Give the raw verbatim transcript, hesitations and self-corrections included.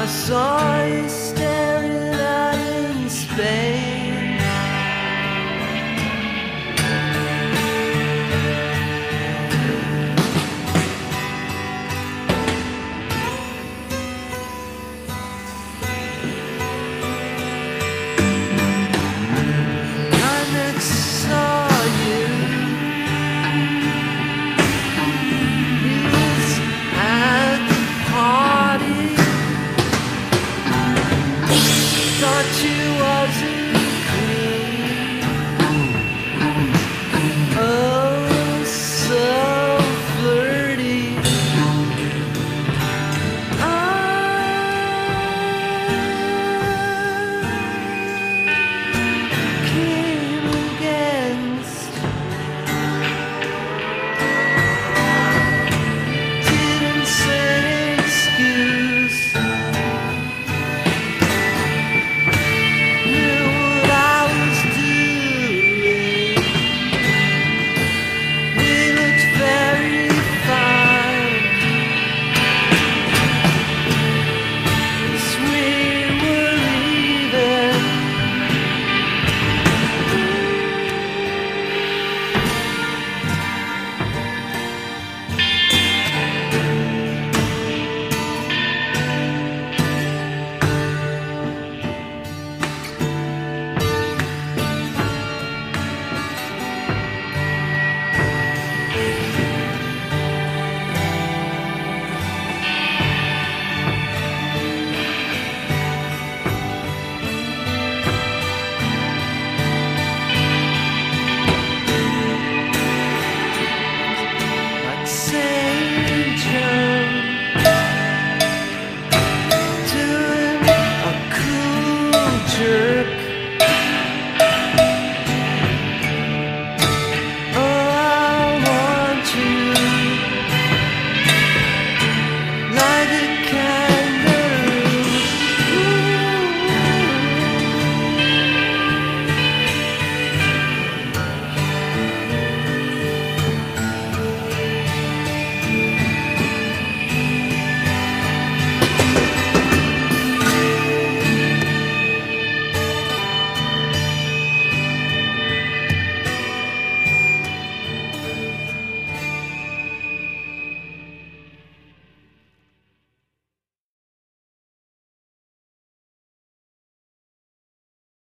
I saw you staring out in Spain. I next saw you. You was at the party. Thought you wasn't clean. Oh, so flirty. I came against. Didn't say excuse. Knew what I was doing. We looked very fine. As we were leaving, like Saint John doing a cool jerk.